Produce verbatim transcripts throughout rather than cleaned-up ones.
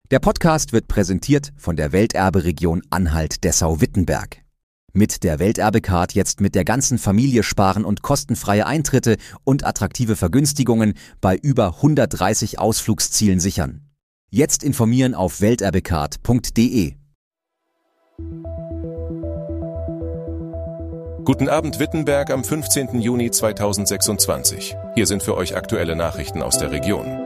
Der Podcast wird präsentiert von der Welterbe-Region Anhalt-Dessau-Wittenberg. Mit der Welterbe-Card jetzt mit der ganzen Familie sparen und kostenfreie Eintritte und attraktive Vergünstigungen bei über hundertdreißig Ausflugszielen sichern. Jetzt informieren auf welterbecard punkt de. Guten Abend Wittenberg am fünfzehnten Juni zweitausendsechsundzwanzig. Hier sind für euch aktuelle Nachrichten aus der Region.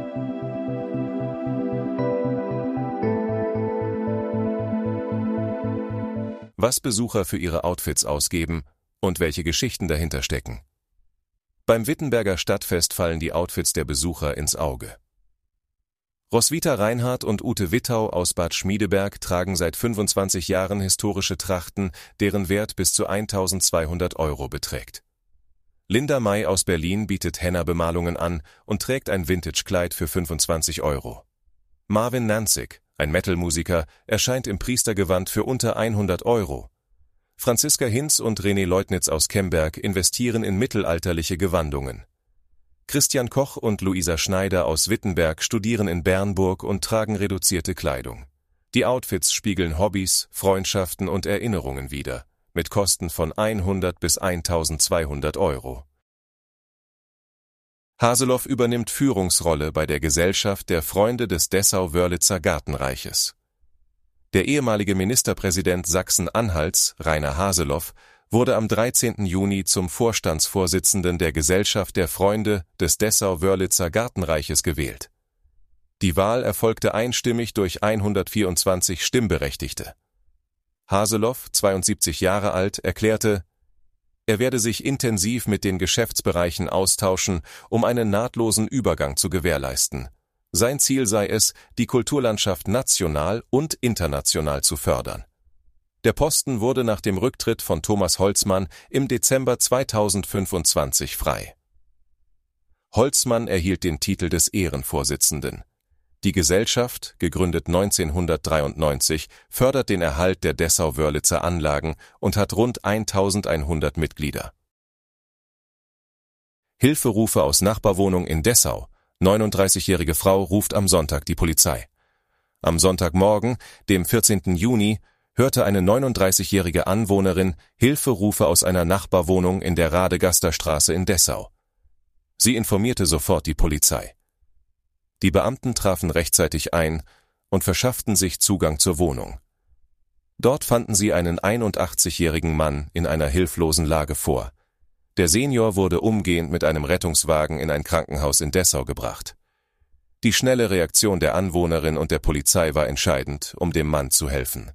Was Besucher für ihre Outfits ausgeben und welche Geschichten dahinter stecken. Beim Wittenberger Stadtfest fallen die Outfits der Besucher ins Auge. Roswitha Reinhardt und Ute Wittau aus Bad Schmiedeberg tragen seit fünfundzwanzig Jahren historische Trachten, deren Wert bis zu eintausendzweihundert Euro beträgt. Linda May aus Berlin bietet Henna-Bemalungen an und trägt ein Vintage-Kleid für fünfundzwanzig Euro. Marvin Nanzig, ein Metal-Musiker, erscheint im Priestergewand für unter hundert Euro. Franziska Hinz und René Leutnitz aus Kemberg investieren in mittelalterliche Gewandungen. Christian Koch und Luisa Schneider aus Wittenberg studieren in Bernburg und tragen reduzierte Kleidung. Die Outfits spiegeln Hobbys, Freundschaften und Erinnerungen wider, mit Kosten von hundert bis eintausendzweihundert Euro. Haseloff übernimmt Führungsrolle bei der Gesellschaft der Freunde des Dessau-Wörlitzer Gartenreiches. Der ehemalige Ministerpräsident Sachsen-Anhalts, Rainer Haseloff, wurde am dreizehnten Juni zum Vorstandsvorsitzenden der Gesellschaft der Freunde des Dessau-Wörlitzer Gartenreiches gewählt. Die Wahl erfolgte einstimmig durch hundertvierundzwanzig Stimmberechtigte. Haseloff, zweiundsiebzig Jahre alt, erklärte, er werde sich intensiv mit den Geschäftsbereichen austauschen, um einen nahtlosen Übergang zu gewährleisten. Sein Ziel sei es, die Kulturlandschaft national und international zu fördern. Der Posten wurde nach dem Rücktritt von Thomas Holzmann im Dezember zweitausendfünfundzwanzig frei. Holzmann erhielt den Titel des Ehrenvorsitzenden. Die Gesellschaft, gegründet neunzehnhundertdreiundneunzig, fördert den Erhalt der Dessau-Wörlitzer Anlagen und hat rund eintausendeinhundert Mitglieder. Hilferufe aus Nachbarwohnung in Dessau. neununddreißigjährige Frau ruft am Sonntag die Polizei. Am Sonntagmorgen, dem vierzehnten Juni, hörte eine neununddreißigjährige Anwohnerin Hilferufe aus einer Nachbarwohnung in der Radegaster Straße in Dessau. Sie informierte sofort die Polizei. Die Beamten trafen rechtzeitig ein und verschafften sich Zugang zur Wohnung. Dort fanden sie einen einundachtzigjährigen Mann in einer hilflosen Lage vor. Der Senior wurde umgehend mit einem Rettungswagen in ein Krankenhaus in Dessau gebracht. Die schnelle Reaktion der Anwohnerin und der Polizei war entscheidend, um dem Mann zu helfen.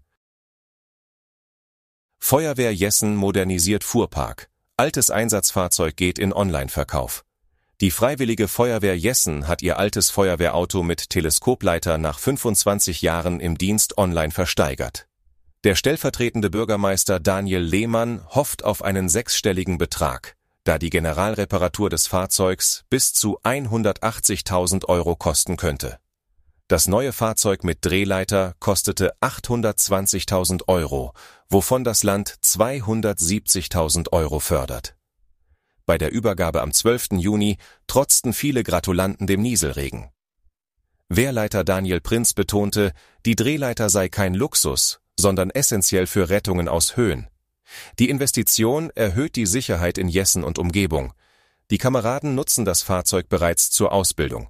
Feuerwehr Jessen modernisiert Fuhrpark. Altes Einsatzfahrzeug geht in Online-Verkauf. Die Freiwillige Feuerwehr Jessen hat ihr altes Feuerwehrauto mit Teleskopleiter nach fünfundzwanzig Jahren im Dienst online versteigert. Der stellvertretende Bürgermeister Daniel Lehmann hofft auf einen sechsstelligen Betrag, da die Generalreparatur des Fahrzeugs bis zu hundertachtzigtausend Euro kosten könnte. Das neue Fahrzeug mit Drehleiter kostete achthundertzwanzigtausend Euro, wovon das Land zweihundertsiebzigtausend Euro fördert. Bei der Übergabe am zwölften Juni trotzten viele Gratulanten dem Nieselregen. Wehrleiter Daniel Prinz betonte, die Drehleiter sei kein Luxus, sondern essentiell für Rettungen aus Höhen. Die Investition erhöht die Sicherheit in Jessen und Umgebung. Die Kameraden nutzen das Fahrzeug bereits zur Ausbildung.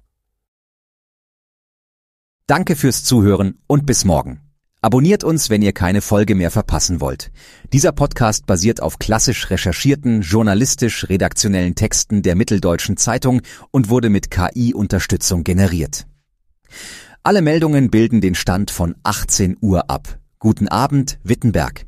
Danke fürs Zuhören und bis morgen. Abonniert uns, wenn ihr keine Folge mehr verpassen wollt. Dieser Podcast basiert auf klassisch recherchierten, journalistisch-redaktionellen Texten der Mitteldeutschen Zeitung und wurde mit K I-Unterstützung generiert. Alle Meldungen bilden den Stand von achtzehn Uhr ab. Guten Abend, Wittenberg.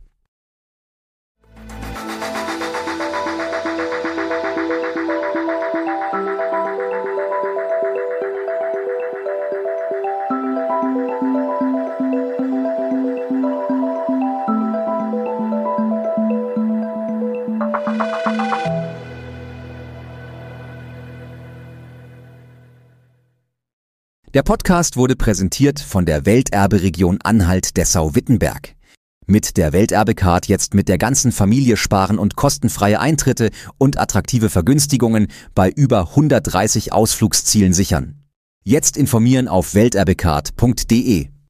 Der Podcast wurde präsentiert von der Welterbe-Region Anhalt-Dessau-Wittenberg. Mit der Welterbe-Card jetzt mit der ganzen Familie sparen und kostenfreie Eintritte und attraktive Vergünstigungen bei über hundertdreißig Ausflugszielen sichern. Jetzt informieren auf welterbecard punkt de.